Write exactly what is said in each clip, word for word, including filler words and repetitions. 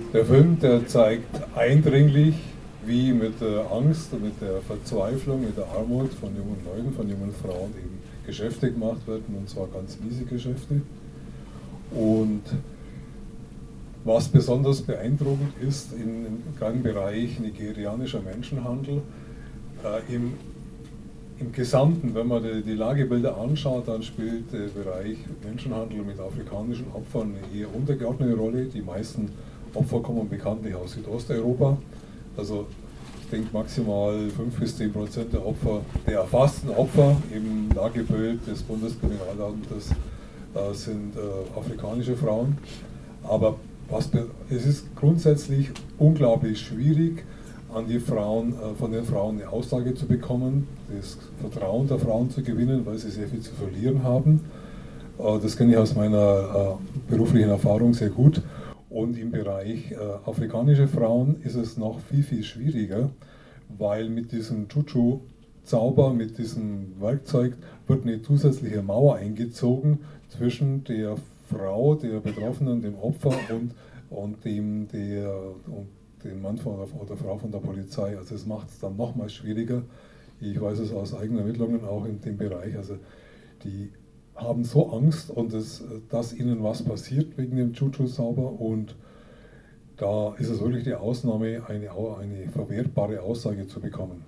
Der Film, der zeigt eindringlich, wie mit der Angst, mit der Verzweiflung, mit der Armut von jungen Leuten, von jungen Frauen eben Geschäfte gemacht werden, und zwar ganz miese Geschäfte. Und was besonders beeindruckend ist, in, im Bereich nigerianischer Menschenhandel, äh, im, im Gesamten, wenn man die, die Lagebilder anschaut, dann spielt der Bereich Menschenhandel mit afrikanischen Opfern eine eher untergeordnete Rolle. Die meisten Opfer kommen bekanntlich aus Südosteuropa. Also ich denke maximal fünf bis zehn Prozent der Opfer, der erfassten Opfer im Lagebild des Bundeskriminalamtes äh, sind äh, afrikanische Frauen. Aber was, es ist grundsätzlich unglaublich schwierig, an die Frauen, äh, von den Frauen eine Aussage zu bekommen, das Vertrauen der Frauen zu gewinnen, weil sie sehr viel zu verlieren haben. Äh, das kenne ich aus meiner äh, beruflichen Erfahrung sehr gut. Und im Bereich äh, afrikanische Frauen ist es noch viel, viel schwieriger, weil mit diesem Juju-Zauber, mit diesem Werkzeug wird eine zusätzliche Mauer eingezogen zwischen der Frau, der Betroffenen, dem Opfer und, und, dem, der, und dem Mann von der, oder Frau von der Polizei. Also es macht es dann nochmal schwieriger. Ich weiß es aus eigenen Ermittlungen auch in dem Bereich. Also die haben so Angst, und das, dass ihnen was passiert wegen dem Juju-Zauber, und da ist es wirklich die Ausnahme, eine, eine verwertbare Aussage zu bekommen.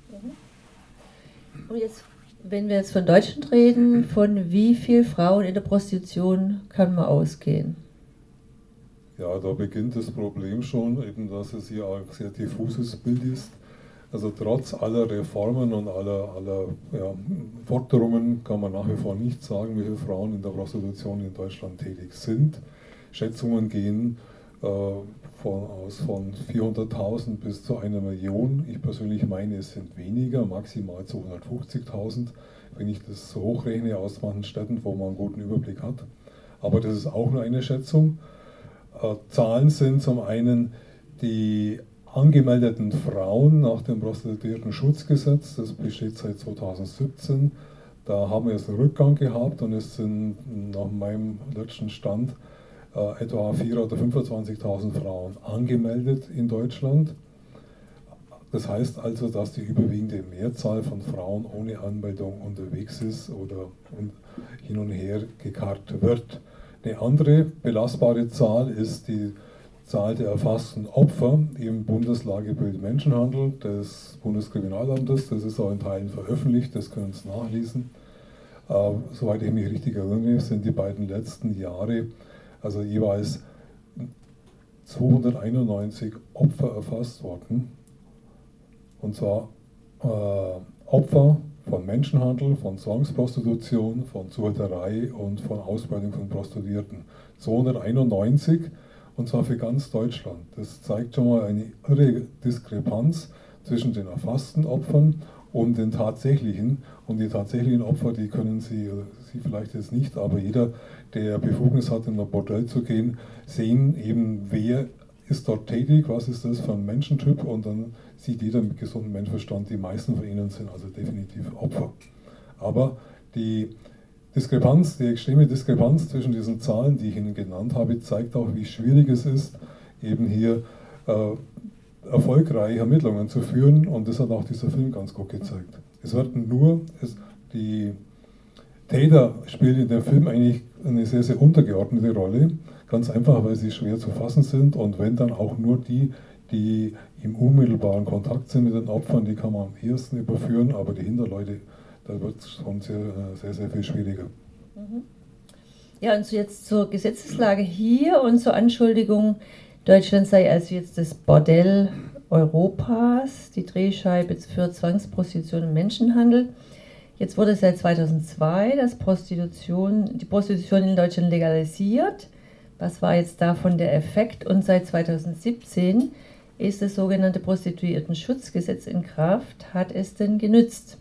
Und jetzt, wenn wir jetzt von Deutschland reden, von wie vielen Frauen in der Prostitution kann man ausgehen? Ja, da beginnt das Problem schon, eben, dass es hier ein sehr diffuses Bild ist. Also trotz aller Reformen und aller, aller ja, Forderungen kann man nach wie vor nicht sagen, wie viele Frauen in der Prostitution in Deutschland tätig sind. Schätzungen gehen äh, von, aus von vierhunderttausend bis zu einer Million. Ich persönlich meine, es sind weniger, maximal zu hundertfünfzigtausend, wenn ich das so hochrechne aus manchen Städten, wo man einen guten Überblick hat. Aber das ist auch nur eine Schätzung. Äh, Zahlen sind zum einen die angemeldeten Frauen nach dem Prostituierten-Schutzgesetz, das besteht seit zweitausendsiebzehn. Da haben wir jetzt einen Rückgang gehabt, und es sind nach meinem letzten Stand äh, etwa vierundzwanzigtausend oder fünfundzwanzigtausend Frauen angemeldet in Deutschland. Das heißt also, dass die überwiegende Mehrzahl von Frauen ohne Anmeldung unterwegs ist oder hin und her gekarrt wird. Eine andere belastbare Zahl ist die Zahl der erfassten Opfer im Bundeslagebild Menschenhandel des Bundeskriminalamtes. Das ist auch in Teilen veröffentlicht, das können Sie nachlesen. Äh, soweit ich mich richtig erinnere, sind die beiden letzten Jahre also jeweils zweihunderteinundneunzig Opfer erfasst worden. Und zwar äh, Opfer von Menschenhandel, von Zwangsprostitution, von Zuhälterei und von Ausbeutung von Prostituierten. zweihunderteinundneunzig. Und zwar für ganz Deutschland. Das zeigt schon mal eine irre Diskrepanz zwischen den erfassten Opfern und den tatsächlichen. Und die tatsächlichen Opfer, die können Sie, Sie vielleicht jetzt nicht, aber jeder, der Befugnis hat, in ein Bordell zu gehen, sehen eben, wer ist dort tätig, was ist das für ein Menschentyp, und dann sieht jeder mit gesundem Menschenverstand, die meisten von ihnen sind also definitiv Opfer. Aber die Diskrepanz, die extreme Diskrepanz zwischen diesen Zahlen, die ich Ihnen genannt habe, zeigt auch, wie schwierig es ist, eben hier äh, erfolgreich Ermittlungen zu führen, und das hat auch dieser Film ganz gut gezeigt. Es werden nur, es, die Täter spielen in dem Film eigentlich eine sehr, sehr untergeordnete Rolle, ganz einfach, weil sie schwer zu fassen sind, und wenn dann auch nur die, die im unmittelbaren Kontakt sind mit den Opfern, die kann man am ehesten überführen, aber die Hinterleute, da wird es schon sehr, sehr, sehr viel schwieriger. Ja, und so jetzt zur Gesetzeslage hier und zur Anschuldigung, Deutschland sei also jetzt das Bordell Europas, die Drehscheibe für Zwangsprostitution und Menschenhandel. Jetzt wurde seit zweitausendzwei das Prostitution, die Prostitution in Deutschland legalisiert. Was war jetzt davon der Effekt? Und seit zweitausendsiebzehn ist das sogenannte Prostituierten-Schutzgesetz in Kraft. Hat es denn genützt?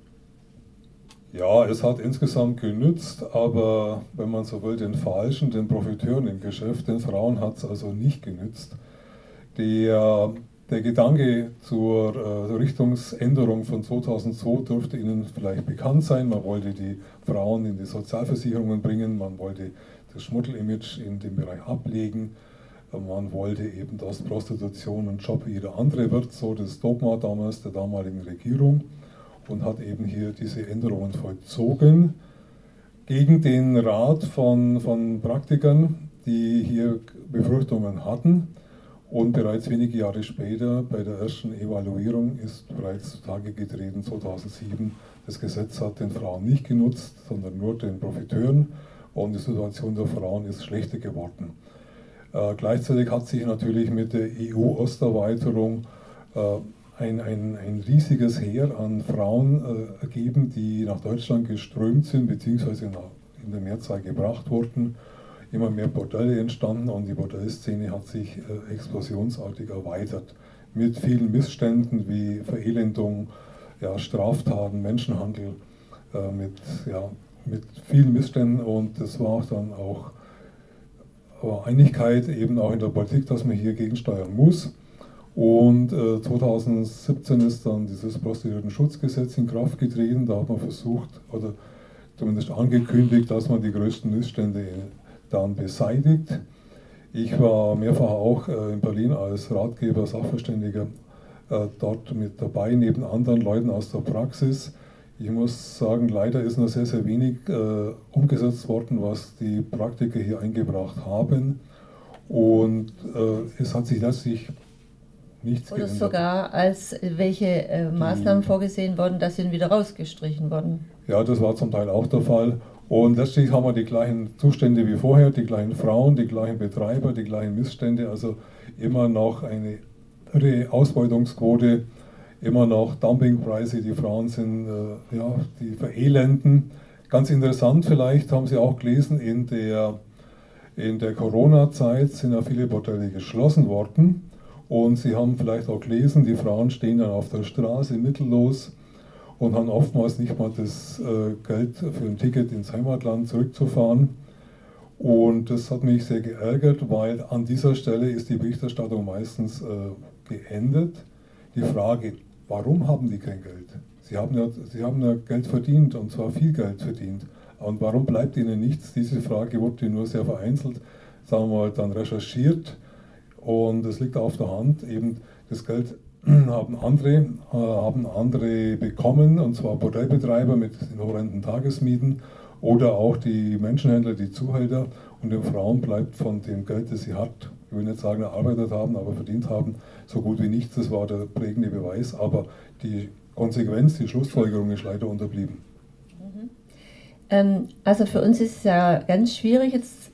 Ja, es hat insgesamt genützt, aber wenn man so will, den Falschen, den Profiteuren im Geschäft, den Frauen hat es also nicht genützt. Der, der Gedanke zur äh, Richtungsänderung von zweitausendzwei dürfte Ihnen vielleicht bekannt sein. Man wollte die Frauen in die Sozialversicherungen bringen, man wollte das Schmuddelimage in dem Bereich ablegen. Man wollte eben, dass Prostitution ein Job wie jeder andere wird, so das Dogma damals der damaligen Regierung, und hat eben hier diese Änderungen vollzogen gegen den Rat von, von Praktikern, die hier Befürchtungen hatten. Und bereits wenige Jahre später, bei der ersten Evaluierung, ist bereits zutage getreten, zweitausendsieben, das Gesetz hat den Frauen nicht genutzt, sondern nur den Profiteuren, und die Situation der Frauen ist schlechter geworden. Äh, gleichzeitig hat sich natürlich mit der E U-Osterweiterung äh, ein, ein, ein riesiges Heer an Frauen äh, ergeben, die nach Deutschland geströmt sind, beziehungsweise in der Mehrzahl gebracht wurden. Immer mehr Bordelle entstanden und die Bordellszene hat sich äh, explosionsartig erweitert. Mit vielen Missständen wie Verelendung, ja, Straftaten, Menschenhandel, äh, mit, ja, mit vielen Missständen, und das war dann auch äh, Einigkeit eben auch in der Politik, dass man hier gegensteuern muss. Und äh, zweitausendsiebzehn ist dann dieses Prostituiertenschutzgesetz in Kraft getreten. Da hat man versucht, oder zumindest angekündigt, dass man die größten Missstände dann beseitigt. Ich war mehrfach auch äh, in Berlin als Ratgeber, Sachverständiger äh, dort mit dabei, neben anderen Leuten aus der Praxis. Ich muss sagen, leider ist nur sehr, sehr wenig äh, umgesetzt worden, was die Praktiker hier eingebracht haben. Und äh, es hat sich letztlich nichts Oder geändert. sogar als welche äh, Maßnahmen die, vorgesehen worden, dass sie wieder rausgestrichen wurden. Ja, das war zum Teil auch der Fall. Und letztlich haben wir die gleichen Zustände wie vorher, die gleichen Frauen, die gleichen Betreiber, die gleichen Missstände, also immer noch eine irre Ausbeutungsquote, immer noch Dumpingpreise, die Frauen sind, äh, ja, die verelenden. Ganz interessant vielleicht, haben Sie auch gelesen, in der, in der Corona-Zeit sind ja viele Bordelle geschlossen worden. Und Sie haben vielleicht auch gelesen, die Frauen stehen dann auf der Straße mittellos und haben oftmals nicht mal das äh, Geld für ein Ticket ins Heimatland zurückzufahren. Und das hat mich sehr geärgert, weil an dieser Stelle ist die Berichterstattung meistens äh, geendet. Die Frage, warum haben die kein Geld? Sie haben, ja, sie haben ja Geld verdient, und zwar viel Geld verdient. Und warum bleibt ihnen nichts? Diese Frage wurde nur sehr vereinzelt, sagen wir mal, dann recherchiert. Und es liegt auf der Hand, eben das Geld haben andere, äh, haben andere bekommen, und zwar Bordellbetreiber mit den horrenden Tagesmieten oder auch die Menschenhändler, die Zuhälter, und den Frauen bleibt von dem Geld, das sie hat, ich will nicht sagen erarbeitet haben, aber verdient haben, so gut wie nichts. Das war der prägende Beweis, aber die Konsequenz, die Schlussfolgerung ist leider unterblieben. Mhm. Ähm, also für uns ist es ja ganz schwierig, jetzt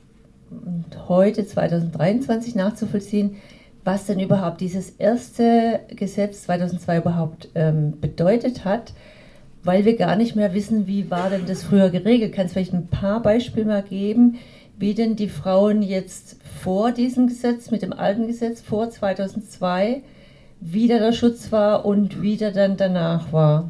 heute zweitausenddreiundzwanzig nachzuvollziehen, was denn überhaupt dieses erste Gesetz zweitausendzwei überhaupt ähm, bedeutet hat, weil wir gar nicht mehr wissen, wie war denn das früher geregelt. Kannst du vielleicht ein paar Beispiele mal geben, wie denn die Frauen jetzt vor diesem Gesetz, mit dem alten Gesetz vor zweitausendzwei, wie da der Schutz war und wie der dann danach war?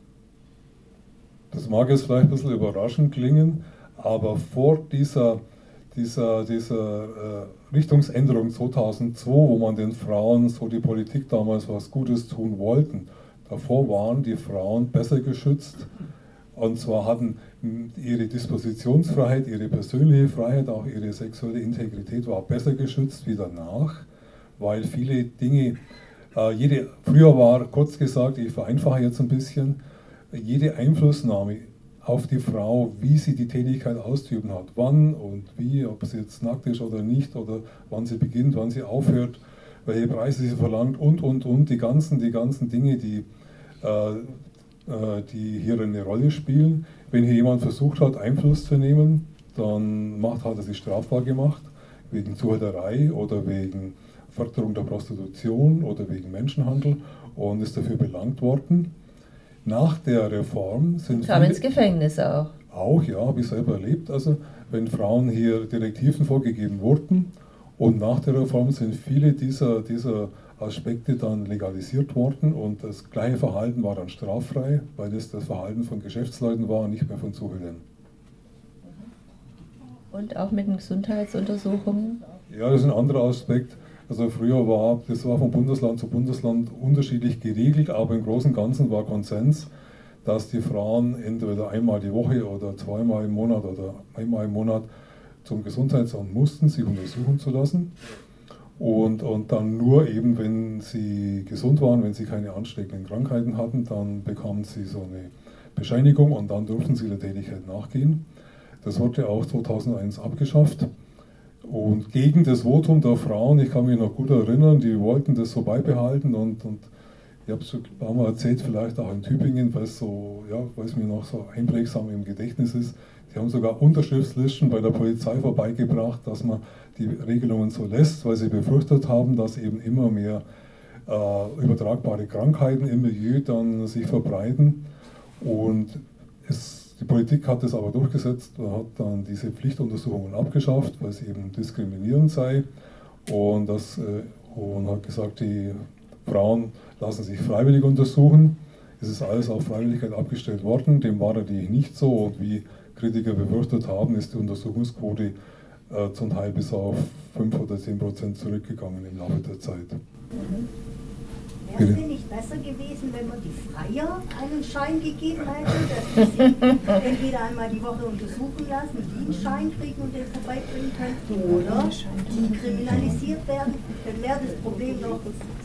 Das mag jetzt vielleicht ein bisschen überraschend klingen, aber vor dieser dieser, dieser äh, Richtungsänderung zweitausendzwei, wo man den Frauen, so die Politik damals, was Gutes tun wollten, davor waren die Frauen besser geschützt, und zwar hatten ihre Dispositionsfreiheit, ihre persönliche Freiheit, auch ihre sexuelle Integrität war besser geschützt wie danach, weil viele Dinge, äh, jede, früher war, kurz gesagt, ich vereinfache jetzt ein bisschen, jede Einflussnahme auf die Frau, wie sie die Tätigkeit auszuüben hat, wann und wie, ob sie jetzt nackt ist oder nicht, oder wann sie beginnt, wann sie aufhört, welche Preise sie verlangt und, und, und, die ganzen, die ganzen Dinge, die, äh, äh, die hier eine Rolle spielen. Wenn hier jemand versucht hat, Einfluss zu nehmen, dann macht, hat er sich strafbar gemacht, wegen Zuhälterei oder wegen Förderung der Prostitution oder wegen Menschenhandel, und ist dafür belangt worden. Nach der Reform sind kam ins Gefängnis auch. Auch, ja, habe ich selber erlebt. Also wenn Frauen hier Direktiven vorgegeben wurden, und nach der Reform sind viele dieser, dieser Aspekte dann legalisiert worden, und das gleiche Verhalten war dann straffrei, weil es das Verhalten von Geschäftsleuten war und nicht mehr von Zuhältern. Und auch mit den Gesundheitsuntersuchungen? Ja, das ist ein anderer Aspekt. Also früher war, das war von Bundesland zu Bundesland unterschiedlich geregelt, aber im Großen und Ganzen war Konsens, dass die Frauen entweder einmal die Woche oder zweimal im Monat oder einmal im Monat zum Gesundheitsamt mussten, sich untersuchen zu lassen. Und, und dann nur eben, wenn sie gesund waren, wenn sie keine ansteckenden Krankheiten hatten, dann bekamen sie so eine Bescheinigung und dann durften sie der Tätigkeit nachgehen. Das wurde auch zweitausendeins abgeschafft. Und gegen das Votum der Frauen, ich kann mich noch gut erinnern, die wollten das so beibehalten und, und ich habe es schon ein paar Mal erzählt, vielleicht auch in Tübingen, weil es so, ja, weil es mir noch so einprägsam im Gedächtnis ist. Sie haben sogar Unterschriftslisten bei der Polizei vorbeigebracht, dass man die Regelungen so lässt, weil sie befürchtet haben, dass eben immer mehr äh, übertragbare Krankheiten im Milieu dann sich verbreiten. Und es, die Politik hat das aber durchgesetzt und hat dann diese Pflichtuntersuchungen abgeschafft, weil es eben diskriminierend sei. Und, das, äh, und hat gesagt, die Frauen lassen sich freiwillig untersuchen. Es ist alles auf Freiwilligkeit abgestellt worden. Dem war natürlich nicht so. Und wie Kritiker befürchtet haben, ist die Untersuchungsquote äh, zum Teil bis auf fünf oder zehn Prozent zurückgegangen im Laufe der Zeit. Mhm. Wäre es denn nicht besser gewesen, wenn man die Freier einen Schein gegeben hätte, dass sie sich entweder einmal die Woche untersuchen lassen, die einen Schein kriegen und den vorbeibringen können, oder die kriminalisiert werden, dann wäre das Problem doch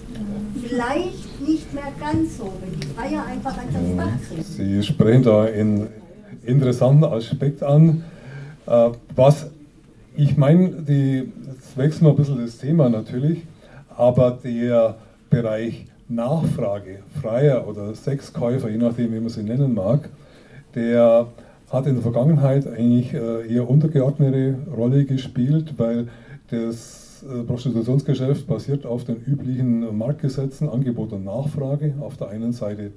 vielleicht nicht mehr ganz so, wenn die Freier einfach eins ans Dach kriegen. Sie sprechen da einen interessanten Aspekt an. Was ich meine, jetzt wechseln wir ein bisschen das Thema natürlich, aber der Bereich Nachfrage, Freier oder Sexkäufer, je nachdem, wie man sie nennen mag, der hat in der Vergangenheit eigentlich eher untergeordnete Rolle gespielt, weil das Prostitutionsgeschäft basiert auf den üblichen Marktgesetzen, Angebot und Nachfrage. Auf der einen Seite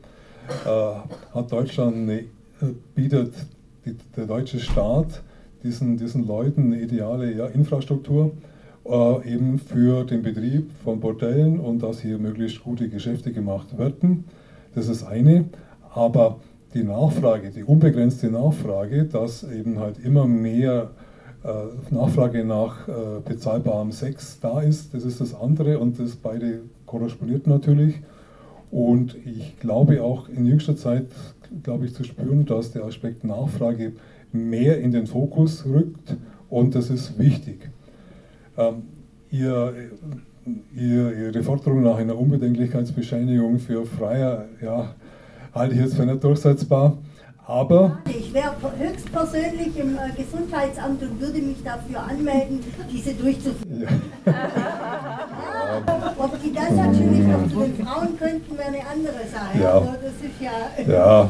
äh, hat Deutschland eine, bietet die, der deutsche Staat diesen, diesen Leuten eine ideale ja, Infrastruktur, äh, eben für den Betrieb von Bordellen und dass hier möglichst gute Geschäfte gemacht werden. Das ist eine, aber die Nachfrage, die unbegrenzte Nachfrage, dass eben halt immer mehr äh, Nachfrage nach äh, bezahlbarem Sex da ist, das ist das andere und das beide korrespondiert natürlich. Und ich glaube auch in jüngster Zeit, glaube ich, zu spüren, dass der Aspekt Nachfrage mehr in den Fokus rückt und das ist wichtig. Ähm, ihr, ihr, Ihre Forderung nach einer Unbedenklichkeitsbescheinigung für Freier, ja, halte ich jetzt für nicht durchsetzbar, aber... Ich wäre höchstpersönlich im äh, Gesundheitsamt und würde mich dafür anmelden, diese durchzuführen. Ja. Ja, ob die dann natürlich noch zu den Frauen könnten, wäre eine andere Sache. Ja. Also das ist ja... Ja.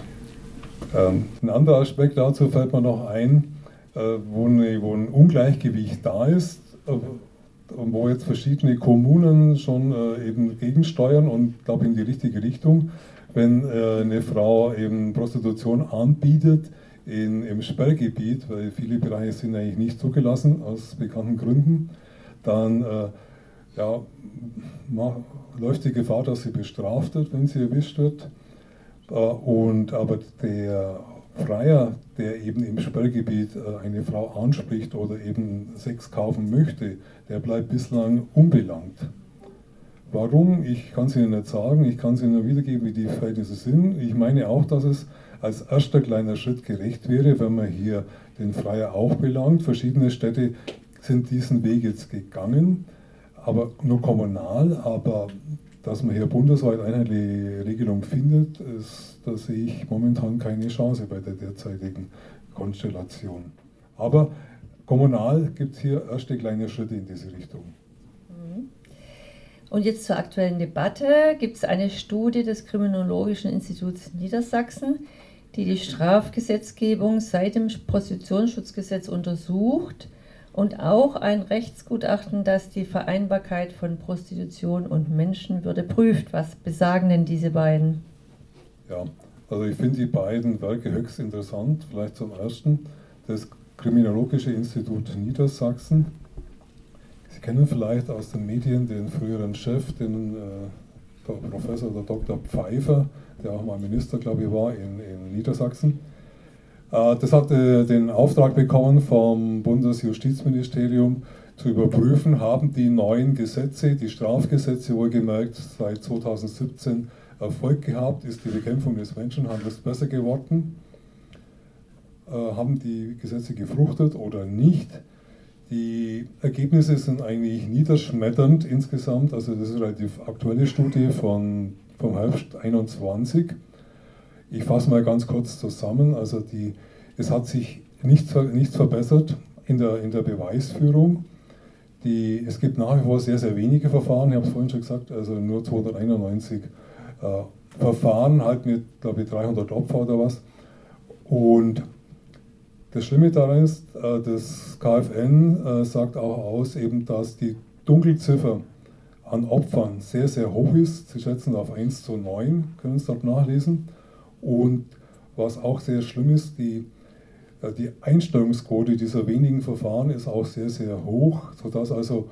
Ähm, ein anderer Aspekt dazu fällt mir noch ein, äh, wo, eine, wo ein Ungleichgewicht da ist, äh, wo jetzt verschiedene Kommunen schon äh, eben gegensteuern und glaube in die richtige Richtung. Wenn äh, eine Frau eben Prostitution anbietet in, im Sperrgebiet, weil viele Bereiche sind eigentlich nicht zugelassen aus bekannten Gründen, dann äh, ja, läuft die Gefahr, dass sie bestraft wird, wenn sie erwischt wird. Äh, und, aber der Freier, der eben im Sperrgebiet äh, eine Frau anspricht oder eben Sex kaufen möchte, der bleibt bislang unbelangt. Warum? Ich kann es Ihnen nicht sagen, ich kann es Ihnen nur wiedergeben, wie die Verhältnisse sind. Ich meine auch, dass es als erster kleiner Schritt gerecht wäre, wenn man hier den Freier auch belangt. Verschiedene Städte sind diesen Weg jetzt gegangen, aber nur kommunal, aber dass man hier bundesweit einheitliche Regelung findet, ist, da sehe ich momentan keine Chance bei der derzeitigen Konstellation. Aber kommunal gibt es hier erste kleine Schritte in diese Richtung. Und jetzt zur aktuellen Debatte gibt es eine Studie des Kriminologischen Instituts Niedersachsen, die die Strafgesetzgebung seit dem Prostitutionsschutzgesetz untersucht und auch ein Rechtsgutachten, das die Vereinbarkeit von Prostitution und Menschenwürde prüft. Was besagen denn diese beiden? Ja, also ich finde die beiden Werke höchst interessant. Vielleicht zum ersten das Kriminologische Institut Niedersachsen. Sie kennen vielleicht aus den Medien den früheren Chef, den äh, Professor der Doktor Pfeiffer, der auch mal Minister, glaube ich, war in, in Niedersachsen. Äh, das hat äh, den Auftrag bekommen vom Bundesjustizministerium zu überprüfen, haben die neuen Gesetze, die Strafgesetze wohlgemerkt seit zweitausendsiebzehn Erfolg gehabt, ist die Bekämpfung des Menschenhandels besser geworden, äh, haben die Gesetze gefruchtet oder nicht. Die Ergebnisse sind eigentlich niederschmetternd insgesamt. Also das ist eine relativ aktuelle Studie von, vom Herbst einundzwanzig. Ich fasse mal ganz kurz zusammen. Also die, es hat sich nichts, nichts verbessert in der, in der Beweisführung. Die, es gibt nach wie vor sehr, sehr wenige Verfahren. Ich habe es vorhin schon gesagt, also nur zweihunderteinundneunzig äh, Verfahren, halt mit, glaube ich, dreihundert Opfer oder was. Und das Schlimme daran ist, äh, das K F N äh, sagt auch aus, eben, dass die Dunkelziffer an Opfern sehr, sehr hoch ist. Sie schätzen auf eins zu neun, können Sie dort nachlesen. Und was auch sehr schlimm ist, die, äh, die Einstellungsquote dieser wenigen Verfahren ist auch sehr, sehr hoch, sodass also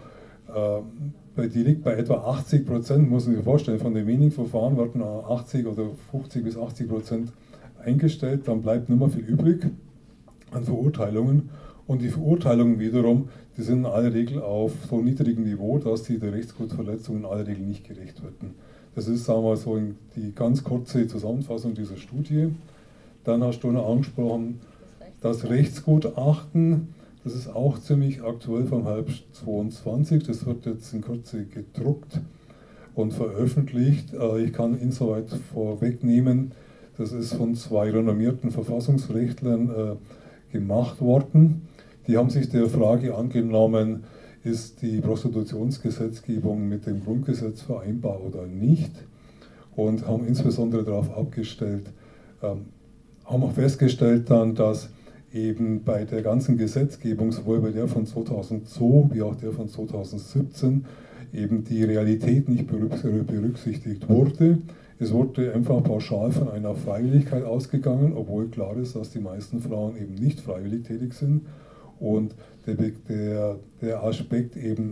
äh, die liegt bei etwa achtzig Prozent, muss man sich vorstellen, von den wenigen Verfahren werden achtzig oder fünfzig bis achtzig Prozent eingestellt, dann bleibt nicht mehr viel übrig an Verurteilungen. Und die Verurteilungen wiederum, die sind in aller Regel auf so niedrigem Niveau, dass die der Rechtsgutsverletzungen in aller Regel nicht gerecht werden. Das ist, sagen wir mal, so die ganz kurze Zusammenfassung dieser Studie. Dann hast du noch angesprochen, das Rechtsgutachten, das ist auch ziemlich aktuell vom Herbst zweiundzwanzig, das wird jetzt in Kürze gedruckt und veröffentlicht. Ich kann insoweit vorwegnehmen, das ist von zwei renommierten Verfassungsrechtlern äh, gemacht worden. Die haben sich der Frage angenommen, ist die Prostitutionsgesetzgebung mit dem Grundgesetz vereinbar oder nicht, und haben insbesondere darauf abgestellt, ähm, haben auch festgestellt dann, dass eben bei der ganzen Gesetzgebung, sowohl bei der von zweitausendzwei wie auch der von zweitausendsiebzehn, eben die Realität nicht berücksichtigt wurde. Es wurde einfach pauschal von einer Freiwilligkeit ausgegangen, obwohl klar ist, dass die meisten Frauen eben nicht freiwillig tätig sind. Und der, der, der Aspekt eben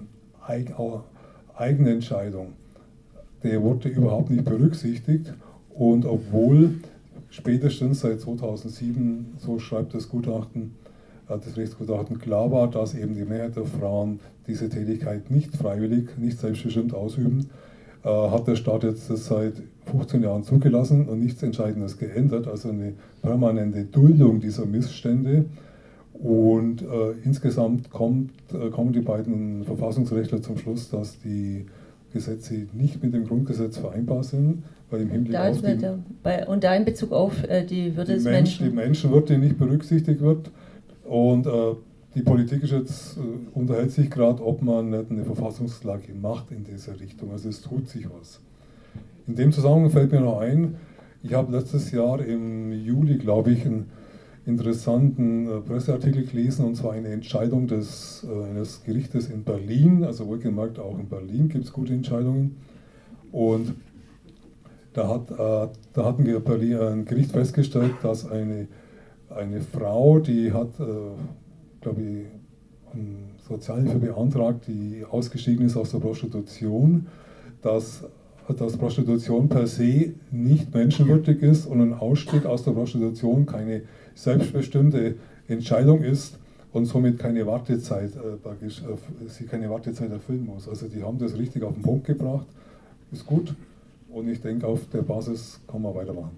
eigene Entscheidung, der wurde überhaupt nicht berücksichtigt. Und obwohl spätestens seit zweitausendsieben, so schreibt das Gutachten, das Rechtsgutachten, klar war, dass eben die Mehrheit der Frauen diese Tätigkeit nicht freiwillig, nicht selbstbestimmt ausüben, hat der Staat jetzt das seit fünfzehn Jahren zugelassen und nichts Entscheidendes geändert, also eine permanente Duldung dieser Missstände. Und äh, insgesamt kommt, äh, kommen die beiden Verfassungsrechtler zum Schluss, dass die Gesetze nicht mit dem Grundgesetz vereinbar sind, weil im Hinblick da auf die, der, bei, und da in Bezug auf äh, die Würde des Mensch, Menschen. Die Menschenwürde nicht berücksichtigt wird. Und äh, die Politik ist jetzt, äh, unterhält sich gerade, ob man nicht eine Verfassungsklage macht in dieser Richtung. Also es tut sich was. In dem Zusammenhang fällt mir noch ein, ich habe letztes Jahr im Juli, glaube ich, einen interessanten äh, Presseartikel gelesen, und zwar eine Entscheidung des, äh, eines Gerichtes in Berlin, also wohlgemerkt auch in Berlin gibt es gute Entscheidungen. Und da hat, äh, da hat ein, Berlin, ein Gericht festgestellt, dass eine, eine Frau, die hat, äh, glaube ich, Sozialhilfe beantragt, die ausgestiegen ist aus der Prostitution, dass, dass Prostitution per se nicht menschenwürdig ist und ein Ausstieg aus der Prostitution keine selbstbestimmte Entscheidung ist und somit keine Wartezeit, äh, sie keine Wartezeit erfüllen muss. Also die haben das richtig auf den Punkt gebracht, ist gut, und ich denke, auf der Basis kann man weitermachen.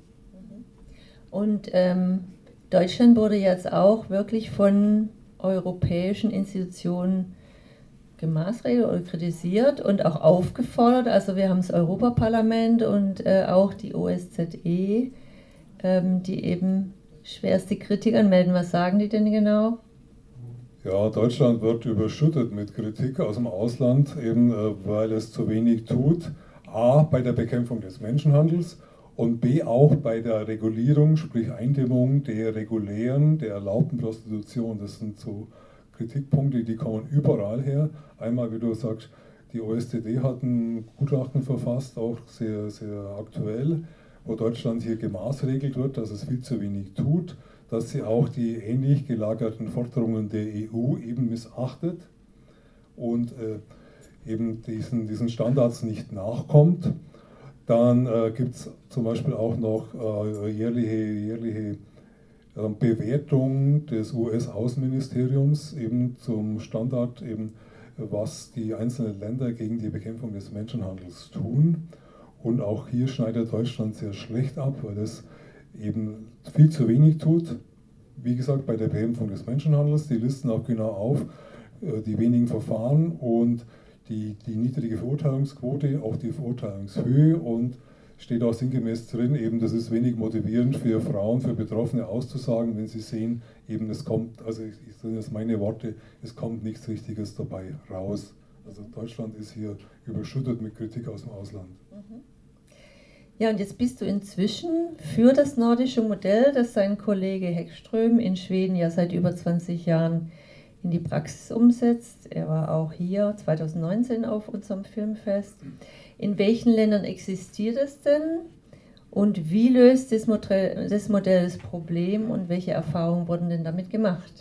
Und ähm, Deutschland wurde jetzt auch wirklich von europäischen Institutionen gemaßregelt oder kritisiert und auch aufgefordert. Also wir haben das Europaparlament und äh, auch die O S Z E, ähm, die eben schwerste Kritik anmelden. Was sagen die denn genau? Ja, Deutschland wird überschüttet mit Kritik aus dem Ausland, eben äh, weil es zu wenig tut. A, bei der Bekämpfung des Menschenhandels und B, auch bei der Regulierung, sprich Eindämmung der regulären, der erlaubten Prostitution. Das sind so Kritikpunkte, die kommen überall her. Einmal, wie du sagst, die O S Z E hat ein Gutachten verfasst, auch sehr, sehr aktuell, wo Deutschland hier gemaßregelt wird, dass es viel zu wenig tut, dass sie auch die ähnlich gelagerten Forderungen der E U eben missachtet und äh, eben diesen, diesen Standards nicht nachkommt. Dann äh, gibt es zum Beispiel auch noch äh, jährliche, jährliche äh, Bewertung des U S-Außenministeriums eben zum Standard, eben, was die einzelnen Länder gegen die Bekämpfung des Menschenhandels tun. Und auch hier schneidet Deutschland sehr schlecht ab, weil es eben viel zu wenig tut. Wie gesagt, bei der Bekämpfung des Menschenhandels, die listen auch genau auf, äh, die wenigen Verfahren und die, die niedrige Verurteilungsquote, auch die Verurteilungshöhe, und steht auch sinngemäß drin, eben das ist wenig motivierend für Frauen, für Betroffene auszusagen, wenn sie sehen, eben es kommt, also ich, ich sage jetzt meine Worte, es kommt nichts Richtiges dabei raus. Also Deutschland ist hier überschüttet mit Kritik aus dem Ausland. Ja, und jetzt bist du inzwischen für das nordische Modell, das sein Kollege Häggström in Schweden ja seit über zwanzig Jahren in die Praxis umsetzt. Er war auch hier zweitausendneunzehn auf unserem Filmfest. In welchen Ländern existiert es denn und wie löst das Modell das, Modell das Problem und welche Erfahrungen wurden denn damit gemacht?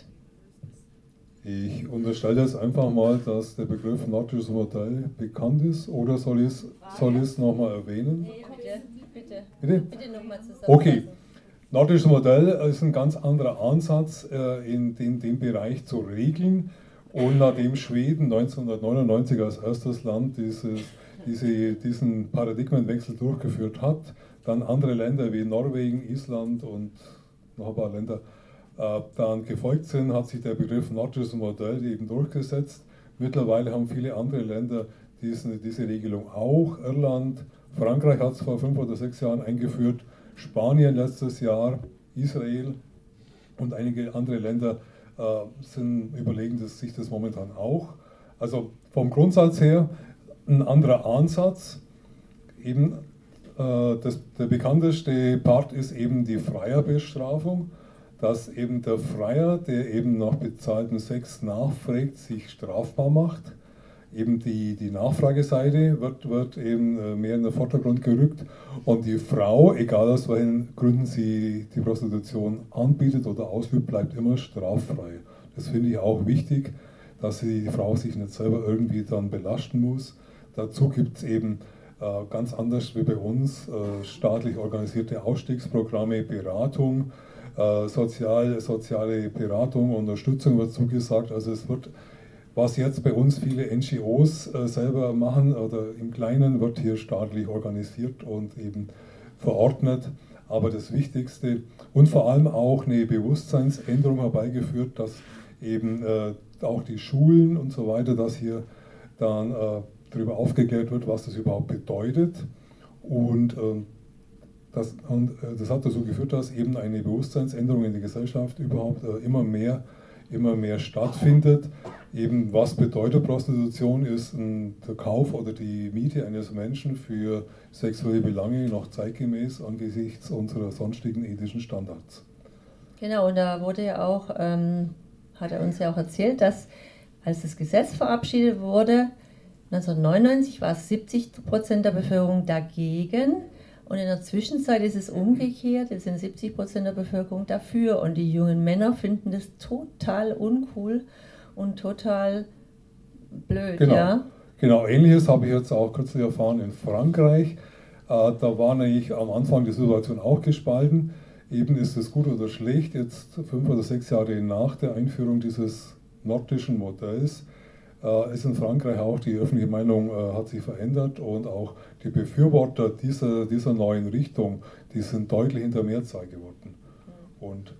Ich unterstelle jetzt einfach mal, dass der Begriff nordisches Modell bekannt ist, oder soll ich es soll nochmal erwähnen? Nee, bitte, bitte. Bitte? Bitte nochmal zusammenfassen. Okay. Nordisches Modell ist ein ganz anderer Ansatz, äh, in den, dem Bereich zu regeln. Und nachdem Schweden neunzehnhundertneunundneunzig als erstes Land dieses, diese, diesen Paradigmenwechsel durchgeführt hat, dann andere Länder wie Norwegen, Island und noch ein paar Länder äh, dann gefolgt sind, hat sich der Begriff nordisches Modell eben durchgesetzt. Mittlerweile haben viele andere Länder diese, diese Regelung auch. Irland, Frankreich hat es vor fünf oder sechs Jahren eingeführt, Spanien letztes Jahr, Israel und einige andere Länder äh, sind überlegen das, sich das momentan auch. Also vom Grundsatz her ein anderer Ansatz. Eben äh, das, der bekannteste Part ist eben die Freierbestrafung, dass eben der Freier, der eben nach bezahltem Sex nachfragt, sich strafbar macht. Eben die, die Nachfrageseite wird, wird eben mehr in den Vordergrund gerückt und die Frau, egal aus welchen Gründen sie die Prostitution anbietet oder ausübt, bleibt immer straffrei. Das finde ich auch wichtig, dass die Frau sich nicht selber irgendwie dann belasten muss. Dazu gibt es eben äh, ganz anders wie bei uns äh, staatlich organisierte Ausstiegsprogramme, Beratung, äh, sozial, soziale Beratung, Unterstützung wird zugesagt. Also es wird, was jetzt bei uns viele N G Os äh, selber machen oder im Kleinen, wird hier staatlich organisiert und eben verordnet. Aber das Wichtigste und vor allem auch eine Bewusstseinsänderung herbeigeführt, dass eben äh, auch die Schulen und so weiter, dass hier dann äh, darüber aufgeklärt wird, was das überhaupt bedeutet. Und, äh, das, und äh, das hat dazu geführt, dass eben eine Bewusstseinsänderung in der Gesellschaft überhaupt äh, immer mehr immer mehr stattfindet. Eben was bedeutet Prostitution, ist ein, der Kauf oder die Miete eines Menschen für sexuelle Belange noch zeitgemäß angesichts unserer sonstigen ethischen Standards. Genau, und da wurde ja auch, ähm, hat er uns ja auch erzählt, dass als das Gesetz verabschiedet wurde, neunzehnhundertneunundneunzig war es siebzig Prozent der Bevölkerung dagegen. Und in der Zwischenzeit ist es umgekehrt, jetzt sind siebzig Prozent der Bevölkerung dafür und die jungen Männer finden das total uncool und total blöd. Genau, ja? Genau, Ähnliches habe ich jetzt auch kürzlich erfahren in Frankreich. Äh, da war nämlich am Anfang die Situation auch gespalten. Eben ist es gut oder schlecht, jetzt fünf oder sechs Jahre nach der Einführung dieses nordischen Modells, äh, ist in Frankreich auch die öffentliche Meinung äh, hat sich verändert und auch die Befürworter dieser, dieser neuen Richtung, die sind deutlich in der Mehrzahl geworden. Und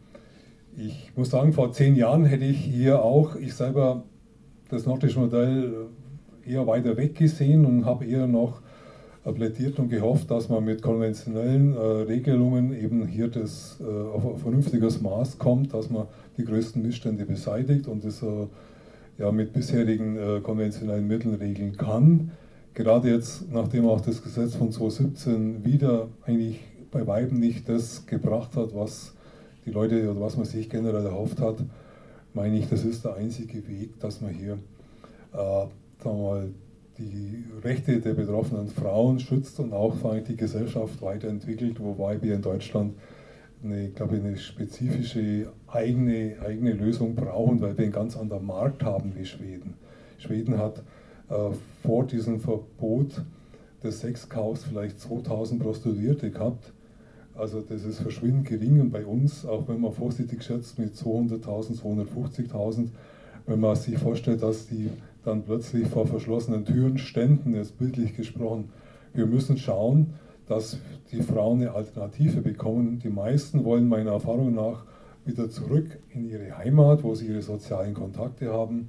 ich muss sagen, vor zehn Jahren hätte ich hier auch, ich selber, das nordische Modell eher weiter weg gesehen und habe eher noch plädiert und gehofft, dass man mit konventionellen äh, Regelungen eben hier das, äh, auf ein vernünftiges Maß kommt, dass man die größten Missstände beseitigt und das äh, ja, mit bisherigen äh, konventionellen Mitteln regeln kann. Gerade jetzt, nachdem auch das Gesetz von zweitausendsiebzehn wieder eigentlich bei Weitem nicht das gebracht hat, was die Leute oder was man sich generell erhofft hat, meine ich, das ist der einzige Weg, dass man hier äh, sagen wir mal, die Rechte der betroffenen Frauen schützt und auch vor allem die Gesellschaft weiterentwickelt, wobei wir in Deutschland eine, glaube ich, eine spezifische eigene, eigene Lösung brauchen, weil wir einen ganz anderen Markt haben wie Schweden. Schweden hat äh, vor diesem Verbot des Sexkaufs vielleicht zweitausend Prostituierte gehabt. Also das ist verschwindend gering und bei uns, auch wenn man vorsichtig schätzt, mit zweihunderttausend, zweihundertfünfzigtausend, wenn man sich vorstellt, dass die dann plötzlich vor verschlossenen Türen ständen, jetzt bildlich gesprochen. Wir müssen schauen, dass die Frauen eine Alternative bekommen. Die meisten wollen meiner Erfahrung nach wieder zurück in ihre Heimat, wo sie ihre sozialen Kontakte haben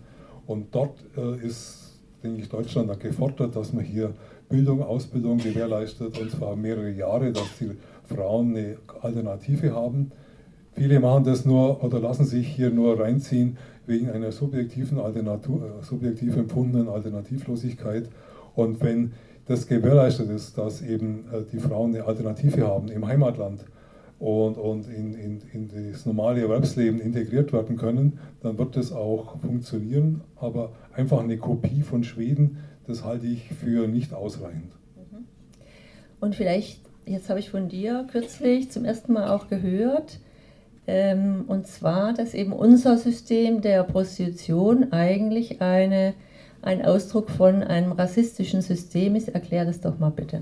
Und dort äh, ist, denke ich, Deutschland dann gefordert, dass man hier Bildung, Ausbildung gewährleistet, und zwar mehrere Jahre, dass die Frauen eine Alternative haben. Viele machen das nur oder lassen sich hier nur reinziehen wegen einer subjektiven, Alternativ, subjektiv empfundenen Alternativlosigkeit. Und wenn das gewährleistet ist, dass eben die Frauen eine Alternative haben im Heimatland und, und in, in, in das normale Erwerbsleben integriert werden können, dann wird das auch funktionieren. Aber einfach eine Kopie von Schweden, das halte ich für nicht ausreichend. Und vielleicht, jetzt habe ich von dir kürzlich zum ersten Mal auch gehört, ähm, und zwar, dass eben unser System der Prostitution eigentlich eine, ein Ausdruck von einem rassistischen System ist. Erklär das doch mal bitte.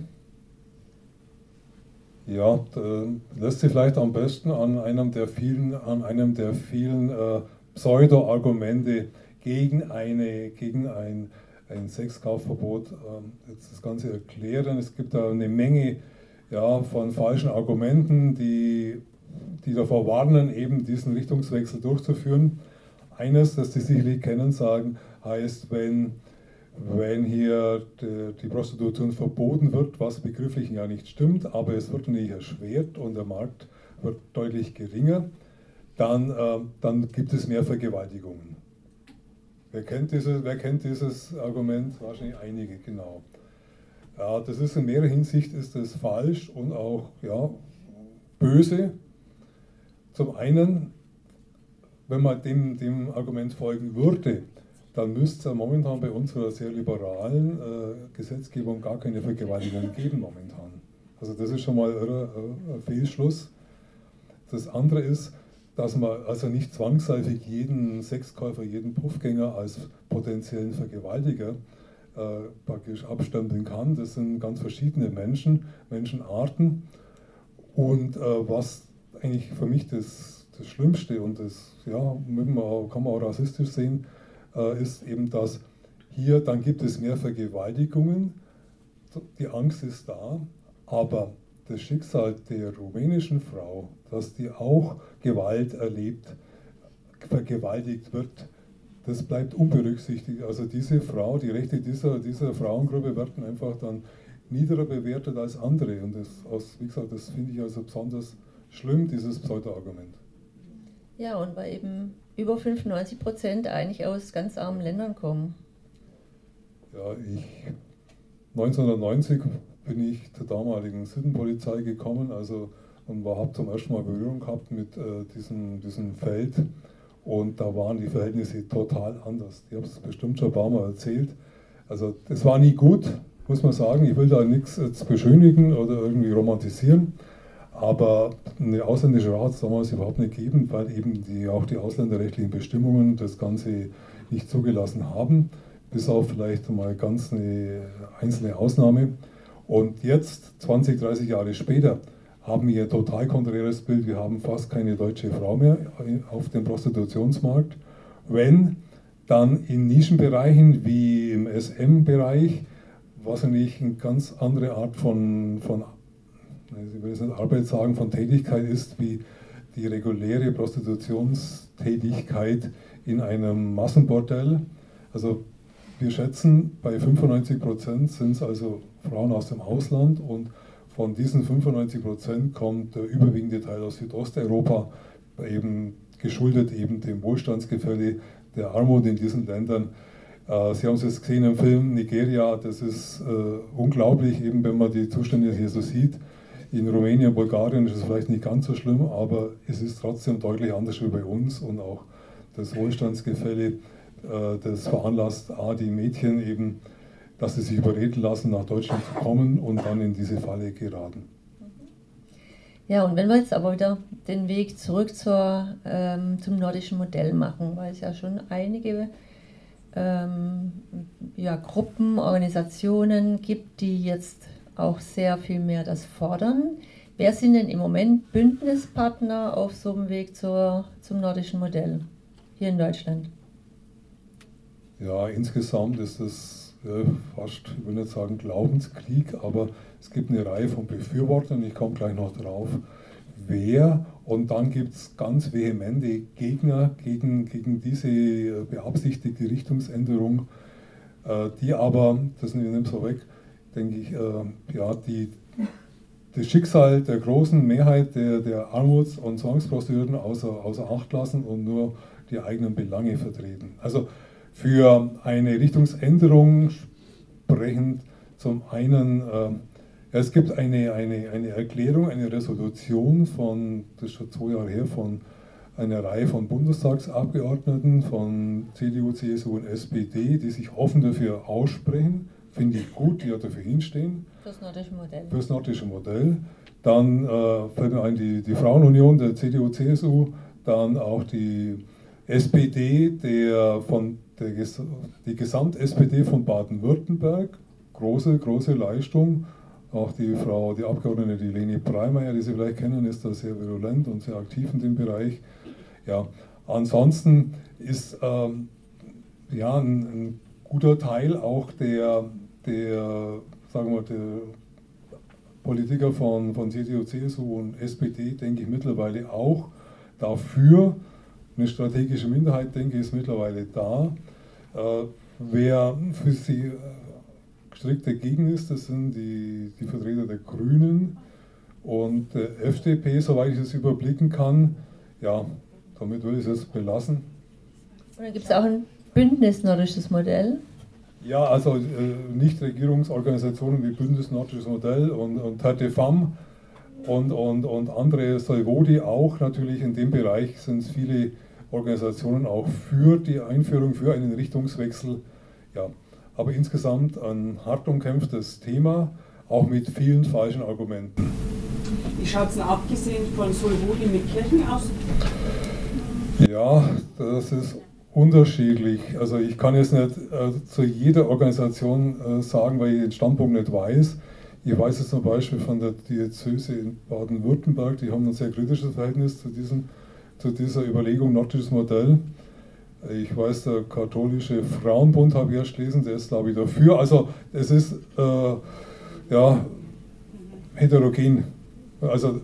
Ja, lässt sich vielleicht am besten an einem der vielen, an einem der vielen äh, Pseudo-Argumente gegen, eine, gegen ein, ein Sexkaufverbot äh, jetzt das Ganze erklären. Es gibt da eine Menge ja, von falschen Argumenten, die, die davor warnen, eben diesen Richtungswechsel durchzuführen. Eines, das Sie sicherlich kennen, sagen, heißt, wenn, wenn hier die, die Prostitution verboten wird, was begrifflich ja nicht stimmt, aber es wird nicht erschwert und der Markt wird deutlich geringer, dann, äh, dann gibt es mehr Vergewaltigungen. Wer kennt, diese, wer kennt dieses Argument? Wahrscheinlich einige, genau. Ja, das ist in mehrerer Hinsicht ist das falsch und auch ja, böse. Zum einen, wenn man dem, dem Argument folgen würde, dann müsste es momentan bei unserer sehr liberalen äh, Gesetzgebung gar keine Vergewaltigung geben momentan. Also das ist schon mal ein, ein Fehlschluss. Das andere ist, dass man also nicht zwangsläufig jeden Sexkäufer, jeden Puffgänger als potenziellen Vergewaltiger äh, praktisch abstempeln kann. Das sind ganz verschiedene Menschen, Menschenarten. Und äh, was eigentlich für mich das, das Schlimmste und das ja, kann man auch rassistisch sehen, äh, ist eben, dass hier dann gibt es mehr Vergewaltigungen. Die Angst ist da, aber das Schicksal der rumänischen Frau, dass die auch Gewalt erlebt, vergewaltigt wird, das bleibt unberücksichtigt. Also diese Frau, die Rechte dieser, dieser Frauengruppe werden einfach dann niedriger bewertet als andere. Und das, aus, wie gesagt, das finde ich also besonders schlimm, dieses Pseudo-Argument. Ja, und weil eben über fünfundneunzig Prozent eigentlich aus ganz armen Ländern kommen. Ja, ich neunzehnhundertneunzig bin ich zur damaligen Sittenpolizei gekommen, also und habe zum ersten Mal Berührung gehabt mit äh, diesem, diesem Feld, und da waren die Verhältnisse total anders. Ich habe es bestimmt schon ein paar Mal erzählt. Also das war nie gut, muss man sagen. Ich will da nichts jetzt beschönigen oder irgendwie romantisieren, aber eine ausländische Frau hat es damals überhaupt nicht gegeben, weil eben die, auch die ausländerrechtlichen Bestimmungen das Ganze nicht zugelassen haben, bis auf vielleicht mal ganz eine einzelne Ausnahme. Und jetzt, zwanzig, dreißig Jahre später, haben wir ein total konträres Bild. Wir haben fast keine deutsche Frau mehr auf dem Prostitutionsmarkt. Wenn, dann in Nischenbereichen wie im S M-Bereich, was eigentlich eine ganz andere Art von, von ich will jetzt nicht Arbeit sagen, von Tätigkeit ist, wie die reguläre Prostitutionstätigkeit in einem Massenbordell. Also wir schätzen, bei fünfundneunzig Prozent sind es also Frauen aus dem Ausland, und von diesen fünfundneunzig Prozent kommt der überwiegende Teil aus Südosteuropa, eben geschuldet eben dem Wohlstandsgefälle, der Armut in diesen Ländern. Äh, Sie haben es jetzt gesehen im Film Nigeria, das ist äh, unglaublich, eben wenn man die Zustände hier so sieht. In Rumänien, Bulgarien ist es vielleicht nicht ganz so schlimm, aber es ist trotzdem deutlich anders wie bei uns, und auch das Wohlstandsgefälle, äh, das veranlasst A, die Mädchen eben, dass sie sich überreden lassen, nach Deutschland zu kommen und dann in diese Falle geraten. Ja, und wenn wir jetzt aber wieder den Weg zurück zur, ähm, zum nordischen Modell machen, weil es ja schon einige ähm, ja, Gruppen, Organisationen gibt, die jetzt auch sehr viel mehr das fordern. Wer sind denn im Moment Bündnispartner auf so einem Weg zur, zum nordischen Modell hier in Deutschland? Ja, insgesamt ist es fast, ich will nicht sagen Glaubenskrieg, aber es gibt eine Reihe von Befürwortern, ich komme gleich noch drauf, wer, und dann gibt es ganz vehemente Gegner gegen, gegen diese beabsichtigte Richtungsänderung, äh, die aber, das nehme ich so weg, denke ich, äh, ja, die, das Schicksal der großen Mehrheit der, der Armuts- und Zwangsprostituierten außer, außer Acht lassen und nur die eigenen Belange vertreten. Also für eine Richtungsänderung sprechen zum einen, äh, es gibt eine, eine, eine Erklärung, eine Resolution von, das ist schon zwei Jahre her, von einer Reihe von Bundestagsabgeordneten von C D U, C S U und S P D, die sich offen dafür aussprechen. Finde ich gut, die ja dafür hinstehen. Fürs nordische Modell. Fürs nordische Modell. Dann äh, fällt mir ein die, die Frauenunion der C D U, C S U, dann auch die S P D, der von der, die Gesamt-S P D von Baden-Württemberg, große, große Leistung. Auch die Frau, die Abgeordnete, die Leni Breimeyer, die Sie vielleicht kennen, ist da sehr virulent und sehr aktiv in dem Bereich. Ja, ansonsten ist ähm, ja, ein, ein guter Teil auch der, der, sagen wir, der Politiker von, von C D U, C S U und S P D, denke ich, mittlerweile auch dafür. Eine strategische Minderheit, denke ich, ist mittlerweile da. Äh, wer für sie äh, strikt dagegen ist, das sind die, die Vertreter der Grünen und der F D P, soweit ich es überblicken kann. Ja, damit würde ich es jetzt belassen. Und dann gibt es auch ein Bündnis Nordisches Modell. Ja, also äh, Nichtregierungsorganisationen wie Bündnis Nordisches Modell und, und Terre des Femmes und, und, und andere, Solvodi auch natürlich. In dem Bereich sind es viele Organisationen auch für die Einführung, für einen Richtungswechsel. Ja. Aber insgesamt ein hart umkämpftes Thema, auch mit vielen falschen Argumenten. Wie schaut es denn abgesehen von Solvodi mit Kirchen aus? Ja, das ist unterschiedlich. Also ich kann jetzt nicht äh, zu jeder Organisation äh, sagen, weil ich den Standpunkt nicht weiß. Ich weiß es zum Beispiel von der Diözese in Baden-Württemberg, die haben ein sehr kritisches Verhältnis zu, diesem, zu dieser Überlegung nordisches Modell. Ich weiß, der katholische Frauenbund habe ich erst gelesen, der ist, glaube ich, dafür. Also es ist äh, ja, heterogen. Also,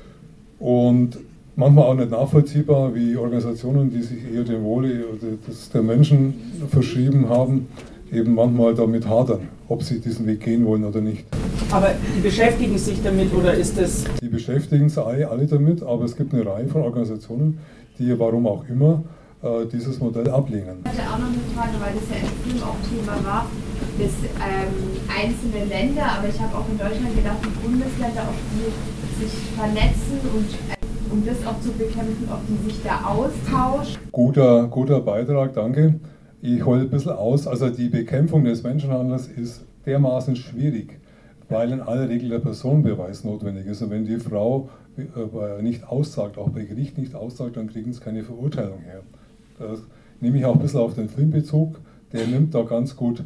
und manchmal auch nicht nachvollziehbar, wie Organisationen, die sich eher dem Wohle der Menschen verschrieben haben, eben manchmal damit hadern, ob sie diesen Weg gehen wollen oder nicht. Aber die beschäftigen sich damit oder ist das... Die beschäftigen sich alle damit, aber es gibt eine Reihe von Organisationen, die, warum auch immer, dieses Modell ablehnen. Ich hatte auch noch eine Frage, weil das ja im Film auch Thema war, dass ähm, einzelne Länder, aber ich habe auch in Deutschland gedacht, die Bundesländer, ob die sich vernetzen und äh, um das auch zu bekämpfen, ob die sich da austauschen. Guter, guter Beitrag, danke. Ich hole ein bisschen aus. Also die Bekämpfung des Menschenhandels ist dermaßen schwierig, weil in aller Regel der Personenbeweis notwendig ist. Und wenn die Frau äh, nicht aussagt, auch bei Gericht nicht aussagt, dann kriegen sie keine Verurteilung her. Das nehme ich auch ein bisschen auf den Filmbezug, der nimmt da ganz gut,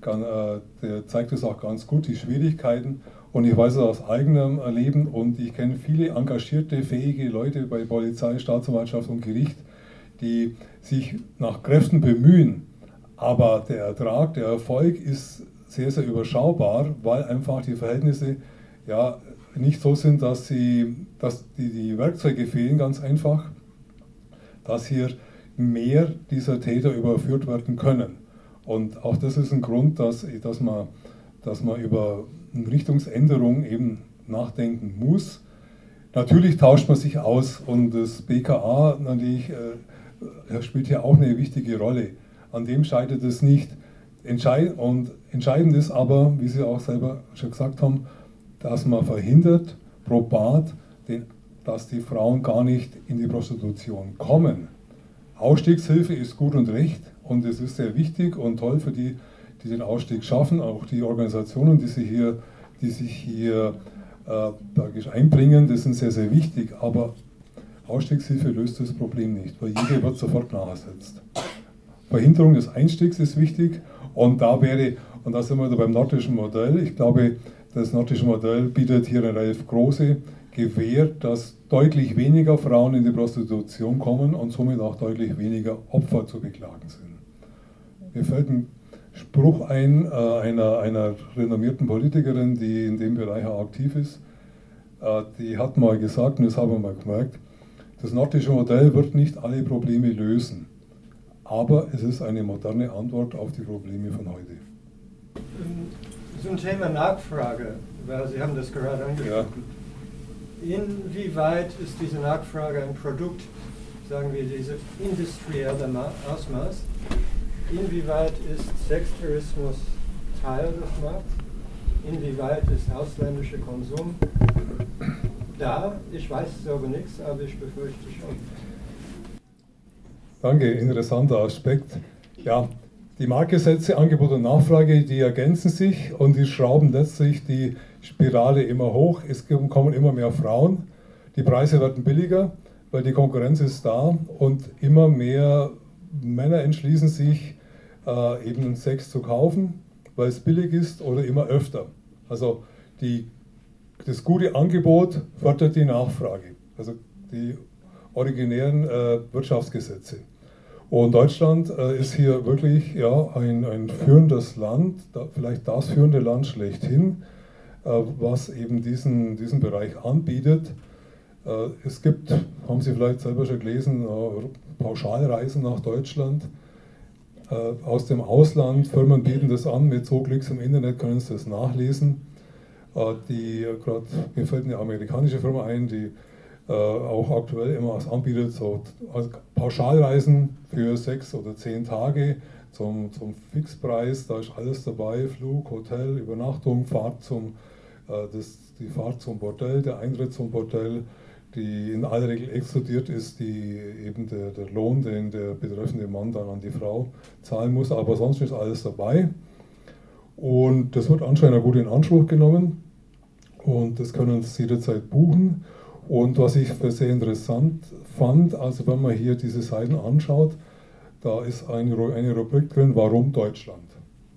der zeigt es auch ganz gut, die Schwierigkeiten. Und ich weiß es aus eigenem Erleben und ich kenne viele engagierte, fähige Leute bei Polizei, Staatsanwaltschaft und Gericht, die sich nach Kräften bemühen, aber der Ertrag, der Erfolg ist sehr, sehr überschaubar, weil einfach die Verhältnisse ja nicht so sind, dass, sie, dass die, die Werkzeuge fehlen, ganz einfach, dass hier mehr dieser Täter überführt werden können. Und auch das ist ein Grund, dass, dass, man, dass man über eine Richtungsänderung eben nachdenken muss. Natürlich tauscht man sich aus und das B K A natürlich, äh, spielt hier auch eine wichtige Rolle. An dem scheitert es nicht. Entscheid und entscheidend ist aber, wie Sie auch selber schon gesagt haben, dass man verhindert, probat, den, dass die Frauen gar nicht in die Prostitution kommen. Ausstiegshilfe ist gut und recht und es ist sehr wichtig und toll für die, die den Ausstieg schaffen, auch die Organisationen, die sich hier, die sich hier äh, einbringen, das sind sehr, sehr wichtig, aber Ausstiegshilfe löst das Problem nicht, weil jeder wird sofort nachgesetzt. Verhinderung des Einstiegs ist wichtig und da wäre, und da sind wir beim nordischen Modell, ich glaube, das nordische Modell bietet hier eine relativ große Gewähr, dass deutlich weniger Frauen in die Prostitution kommen und somit auch deutlich weniger Opfer zu beklagen sind. Mir fällt ein Spruch ein äh, einer, einer renommierten Politikerin, die in dem Bereich auch aktiv ist. äh, die hat mal gesagt, und das haben wir mal gemerkt, das nordische Modell wird nicht alle Probleme lösen, aber es ist eine moderne Antwort auf die Probleme von heute. Zum Thema Nachfrage, weil Sie haben das gerade angesprochen. Ja. Inwieweit ist diese Nachfrage ein Produkt, sagen wir, diese industrielle Ausmaß? Inwieweit ist Sextourismus Teil des Markts? Inwieweit ist ausländischer Konsum da? Ich weiß es aber nichts, aber ich befürchte schon. Danke, interessanter Aspekt. Ja, die Marktgesetze, Angebot und Nachfrage, die ergänzen sich und die schrauben letztlich die Spirale immer hoch. Es kommen immer mehr Frauen, die Preise werden billiger, weil die Konkurrenz ist da und immer mehr Männer entschließen sich, äh, eben Sex zu kaufen, weil es billig ist oder immer öfter. Also die, das gute Angebot fördert die Nachfrage, also die originären äh, Wirtschaftsgesetze. Und Deutschland äh, ist hier wirklich ja, ein, ein führendes Land, da, vielleicht das führende Land schlechthin, äh, was eben diesen, diesen Bereich anbietet. Äh, es gibt, haben Sie vielleicht selber schon gelesen, äh, Pauschalreisen nach Deutschland äh, aus dem Ausland. Firmen bieten das an, mit so Klicks im Internet können Sie das nachlesen. Äh, die, gerade mir fällt eine amerikanische Firma ein, die Äh, auch aktuell immer was anbietet, so also Pauschalreisen für sechs oder zehn Tage zum, zum Fixpreis, da ist alles dabei, Flug, Hotel, Übernachtung, Fahrt zum, äh, das, die Fahrt zum Bordell, der Eintritt zum Bordell, die in aller Regel exkludiert ist, die, eben der, der Lohn, den der betreffende Mann dann an die Frau zahlen muss, aber sonst ist alles dabei. Und das wird anscheinend gut in Anspruch genommen und das können Sie jederzeit buchen. Und was ich für sehr interessant fand, also wenn man hier diese Seiten anschaut, da ist eine, eine Rubrik drin, warum Deutschland?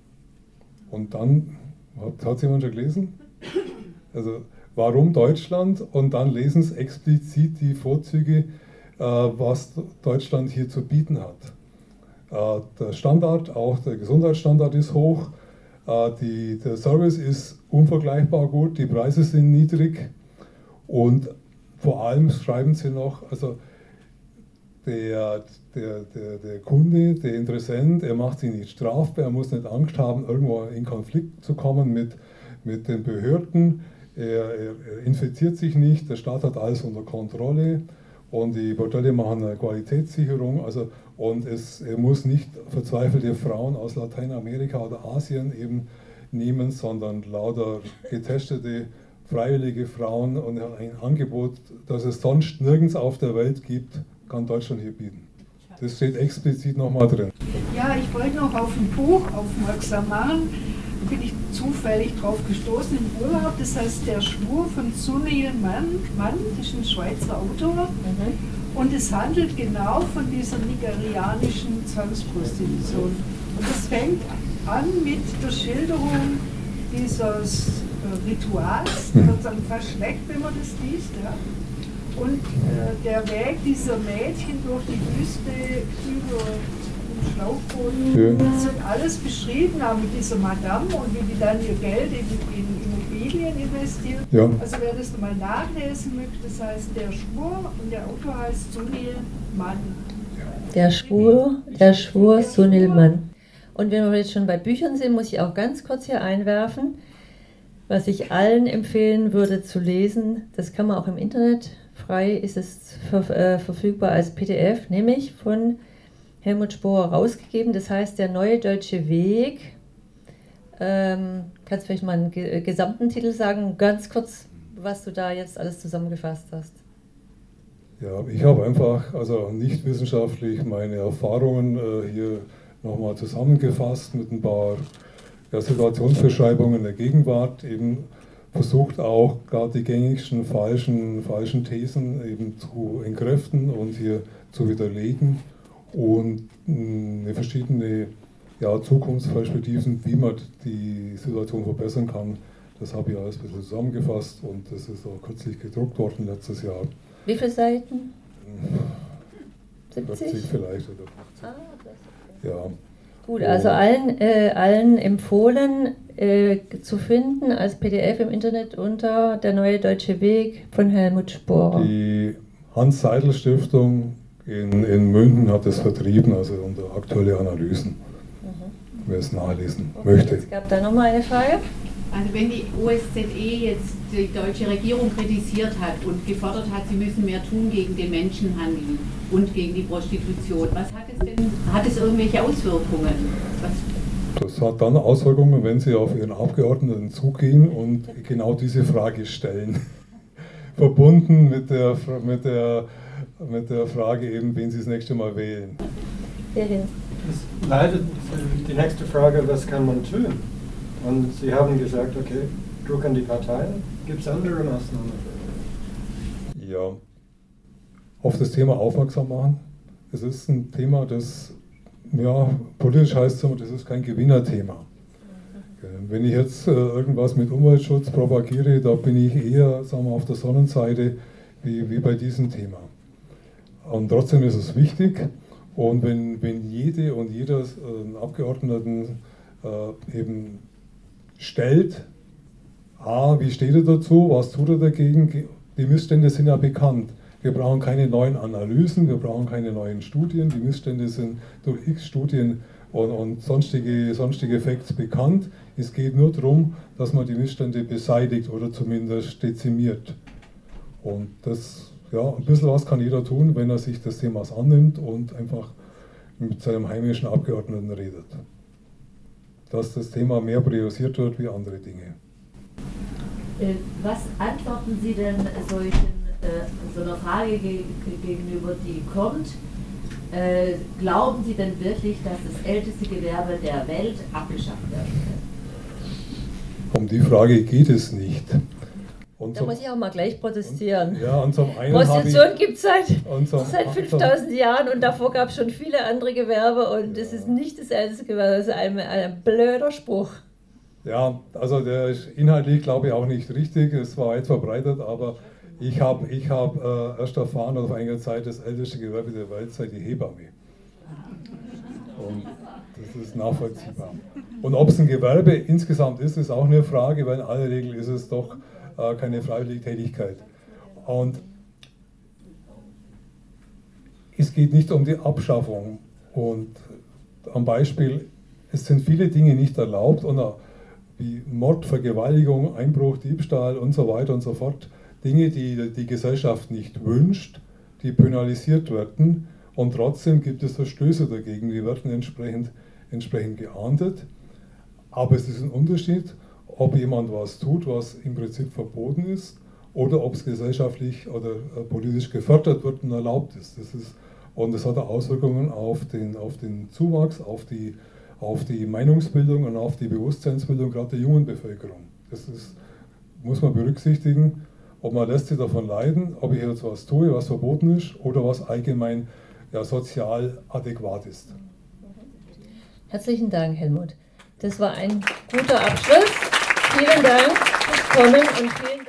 Und dann, hat es jemand schon gelesen? Also, warum Deutschland? Und dann lesen Sie explizit die Vorzüge, äh, was Deutschland hier zu bieten hat. Äh, der Standard, auch der Gesundheitsstandard ist hoch, äh, die, der Service ist unvergleichbar gut, die Preise sind niedrig und vor allem schreiben sie noch, also der, der, der, der Kunde, der Interessent, er macht sich nicht strafbar, er muss nicht Angst haben, irgendwo in Konflikt zu kommen mit, mit den Behörden, er, er, er infiziert sich nicht, der Staat hat alles unter Kontrolle und die Bordelle machen eine Qualitätssicherung, also, und es, er muss nicht verzweifelte Frauen aus Lateinamerika oder Asien eben nehmen, sondern lauter getestete freiwillige Frauen und ein Angebot, das es sonst nirgends auf der Welt gibt, kann Deutschland hier bieten. Das steht explizit nochmal drin. Ja, ich wollte noch auf ein Buch aufmerksam machen. Da bin ich zufällig drauf gestoßen im Urlaub. Das heißt Der Schwur von Sunil Mann. Mann, das ist ein Schweizer Autor. Mhm. Und es handelt genau von dieser nigerianischen Zwangsprostitution. Und das fängt an mit der Schilderung dieses Rituals, das wird dann fast schmeckt, wenn man das liest. Ja. Und äh, der Weg dieser Mädchen durch die Wüste über den Schlauchboot, ja. Das wird alles beschrieben, auch mit dieser Madame und wie die dann ihr Geld in, in Immobilien investiert. Ja. Also wer das mal nachlesen möchte, das heißt Der Schwur und der Autor heißt Sunil Mann. Der Schwur, der Schwur Sunil Mann. Und wenn wir jetzt schon bei Büchern sind, muss ich auch ganz kurz hier einwerfen, was ich allen empfehlen würde zu lesen, das kann man auch im Internet, frei ist es ver, äh, verfügbar als P D F, nämlich von Helmut Spohr rausgegeben, das heißt Der neue deutsche Weg. Ähm, kannst du vielleicht mal einen ge gesamten Titel sagen, ganz kurz, was du da jetzt alles zusammengefasst hast? Ja, ich habe einfach, also nicht wissenschaftlich, meine Erfahrungen äh, hier nochmal zusammengefasst mit ein paar ja, Situationsbeschreibungen der Gegenwart, eben versucht auch gerade die gängigsten falschen, falschen Thesen eben zu entkräften und hier zu widerlegen und mh, verschiedene ja, Zukunftsperspektiven, wie man die Situation verbessern kann, das habe ich alles ein bisschen zusammengefasst und das ist auch kürzlich gedruckt worden letztes Jahr. Wie viele Seiten? siebzig vielleicht oder fünfzig. Ah, das ist okay. Ja. Gut, also allen, äh, allen empfohlen äh, zu finden als P D F im Internet unter Der neue deutsche Weg von Helmut Sporer. Die Hans-Seidel-Stiftung in, in München hat es vertrieben, also unter aktuelle Analysen, mhm. wer es nachlesen okay, möchte. Es gab da nochmal eine Frage. Also wenn die O S Z E jetzt die deutsche Regierung kritisiert hat und gefordert hat, sie müssen mehr tun gegen den Menschenhandel und gegen die Prostitution, was hat es denn, hat es irgendwelche Auswirkungen? Was Das hat dann Auswirkungen, wenn Sie auf Ihren Abgeordneten zugehen und genau diese Frage stellen. Verbunden mit der, mit, der, mit der Frage eben, wen Sie das nächste Mal wählen. Das leitet die nächste Frage, was kann man tun? Und Sie haben gesagt, okay, Druck an die Parteien. Gibt es andere Maßnahmen? Ja, auf das Thema aufmerksam machen. Es ist ein Thema, das, ja, politisch heißt es immer, das ist kein Gewinnerthema. Wenn ich jetzt äh, irgendwas mit Umweltschutz propagiere, da bin ich eher, sagen wir, auf der Sonnenseite wie, wie bei diesem Thema. Und trotzdem ist es wichtig. Und wenn, wenn jede und jeder äh, Abgeordneten äh, eben stellt, A, wie steht er dazu, was tut er dagegen, die Missstände sind ja bekannt. Wir brauchen keine neuen Analysen, wir brauchen keine neuen Studien, die Missstände sind durch x Studien und, und sonstige, sonstige Facts bekannt. Es geht nur darum, dass man die Missstände beseitigt oder zumindest dezimiert. Und das, ja, ein bisschen was kann jeder tun, wenn er sich des Themas annimmt und einfach mit seinem heimischen Abgeordneten redet. Dass das Thema mehr priorisiert wird wie andere Dinge. Was antworten Sie denn solchen, äh, so einer Frage ge gegenüber, die kommt? Äh, glauben Sie denn wirklich, dass das älteste Gewerbe der Welt abgeschafft werden kann? Um die Frage geht es nicht. Und da zum, muss ich auch mal gleich protestieren. Und, ja, und zum einen Prostitution gibt es seit, zum, seit fünftausend Jahren und davor gab es schon viele andere Gewerbe und es ja. ist nicht das älteste Gewerbe, das ist ein, ein blöder Spruch. Ja, also der ist inhaltlich, glaube ich, auch nicht richtig, es war weit verbreitet, aber ich habe ich hab, äh, erst erfahren, dass auf einige Zeit das älteste Gewerbe der Welt sei die Hebamme. Und das ist nachvollziehbar. Und ob es ein Gewerbe insgesamt ist, ist auch eine Frage, weil in aller Regel ist es doch äh, keine freiwillige Tätigkeit. Und es geht nicht um die Abschaffung. Und am Beispiel, es sind viele Dinge nicht erlaubt, und wie Mord, Vergewaltigung, Einbruch, Diebstahl und so weiter und so fort. Dinge, die die Gesellschaft nicht wünscht, die penalisiert werden, und trotzdem gibt es Verstöße dagegen, die werden entsprechend, entsprechend geahndet. Aber es ist ein Unterschied, ob jemand was tut, was im Prinzip verboten ist, oder ob es gesellschaftlich oder politisch gefördert wird und erlaubt ist. Das ist und das hat Auswirkungen auf den, auf den Zuwachs, auf die, auf die Meinungsbildung und auf die Bewusstseinsbildung gerade der jungen Bevölkerung. Das ist, muss man berücksichtigen. Ob man lässt sich davon leiden, ob ich jetzt was tue, was verboten ist, oder was allgemein ja, sozial adäquat ist. Herzlichen Dank, Helmut. Das war ein guter Abschluss. Vielen Dank fürs Kommen und vielen Dank.